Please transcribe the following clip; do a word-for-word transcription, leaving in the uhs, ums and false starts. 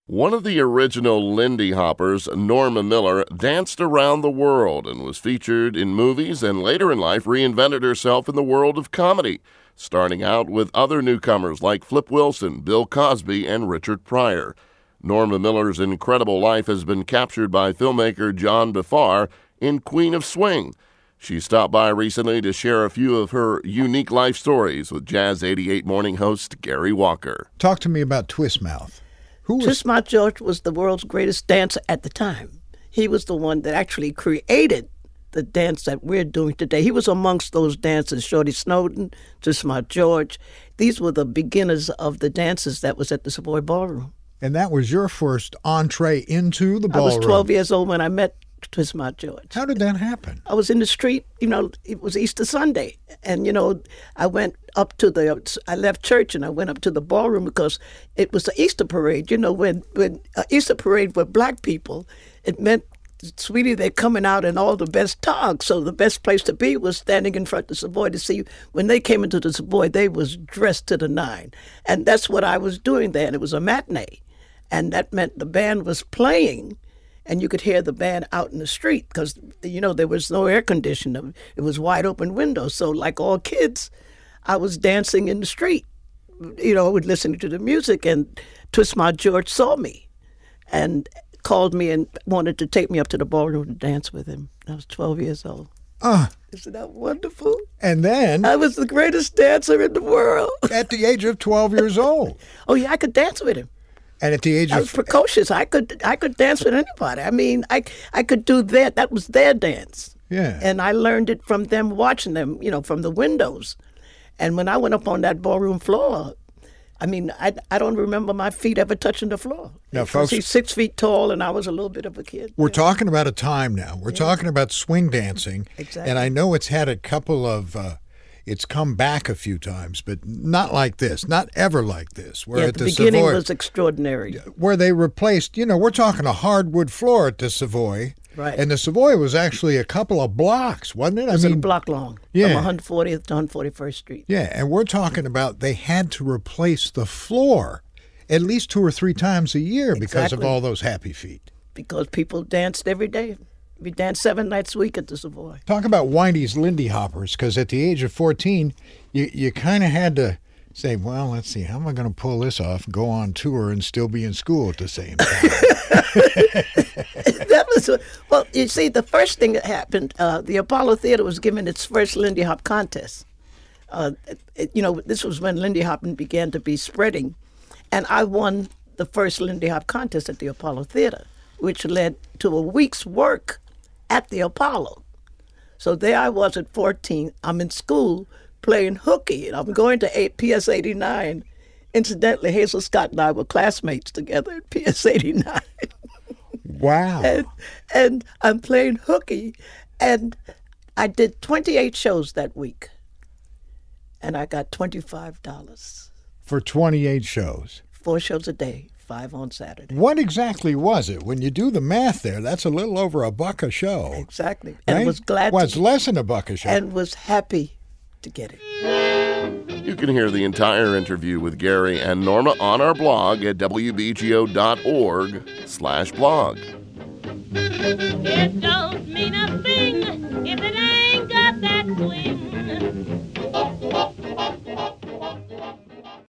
One of the original Lindy Hoppers, Norma Miller, danced around the world and was featured in movies and later in life reinvented herself in the world of comedy, starting out with other newcomers like Flip Wilson, Bill Cosby, and Richard Pryor. Norma Miller's incredible life has been captured by filmmaker John Biffar in Queen of Swing. She stopped by recently to share a few of her unique life stories with Jazz eighty-eight morning host Gary Walker. Talk to me about Twist Mouth. Who was... Twist Mouth George was the world's greatest dancer at the time. He was the one that actually created the dance that we're doing today. He was amongst those dancers, Shorty Snowden, Twist Mouth George. These were the beginners of the dances that was at the Savoy Ballroom. And that was your first entree into the ballroom. I was twelve years old when I met Twist Mouth George. How did that happen? I was in the street, you know, it was Easter Sunday. And, you know, I went up to the, I left church and I went up to the ballroom because it was the Easter parade. You know, when, when uh, Easter parade with black people, it meant, sweetie, they're coming out in all the best togs. So the best place to be was standing in front of the Savoy to see when they came into the Savoy, they was dressed to the nine. And that's what I was doing there. And it was a matinee. And that meant the band was playing. And you could hear the band out in the street because, you know, there was no air conditioning. It was wide open windows. So like all kids, I was dancing in the street, you know, listening to the music. And Twist Mouth George saw me and called me and wanted to take me up to the ballroom to dance with him. I was twelve years old. Uh, Isn't that wonderful? And then... I was the greatest dancer in the world. At the age of twelve years old. Oh, yeah, I could dance with him. And at the age I of... was precocious. I could I could dance with anybody. I mean, I I could do that. That was their dance. Yeah. And I learned it from them watching them, you know, from the windows. And when I went up on that ballroom floor, I mean, I, I don't remember my feet ever touching the floor. Now, folks, he's six feet tall, and I was a little bit of a kid. We're yeah. talking about a time now. We're yeah. talking about swing dancing. Exactly. And I know it's had a couple of... Uh, It's come back a few times, but not like this, not ever like this. Where yeah, at the, the beginning Savoy, was extraordinary. Where they replaced, you know, we're talking a hardwood floor at the Savoy. Right. And the Savoy was actually a couple of blocks, wasn't it? It was I mean, a block long, yeah. from one hundred fortieth to one hundred forty-first Street. Yeah, and we're talking about they had to replace the floor at least two or three times a year because exactly. of all those happy feet. Because people danced every day. We danced seven nights a week at the Savoy. Talk about Whitey's Lindy Hoppers, because at the age of fourteen, you, you kind of had to say, well, let's see, how am I going to pull this off, go on tour, and still be in school at the same time? That was, well, you see, the first thing that happened, uh, the Apollo Theater was given its first Lindy Hop contest. Uh, it, you know, this was when Lindy Hopping began to be spreading. And I won the first Lindy Hop contest at the Apollo Theater, which led to a week's work at the Apollo. So there I was at fourteen. I'm in school playing hooky, and I'm going to P S eighty-nine. Incidentally, Hazel Scott and I were classmates together at P S eighty-nine. Wow. and, and I'm playing hooky, and I did twenty-eight shows that week, and I got twenty-five dollars. For twenty-eight shows? Four shows a day. Five on Saturday. What exactly was it? When you do the math there, that's a little over a buck a show. Exactly. Right? And was glad well, to, it's less than a buck a show. And was happy to get it. You can hear the entire interview with Gary and Norma on our blog at W B G O dot org slash blog. It don't mean a thing if it ain't got that swing.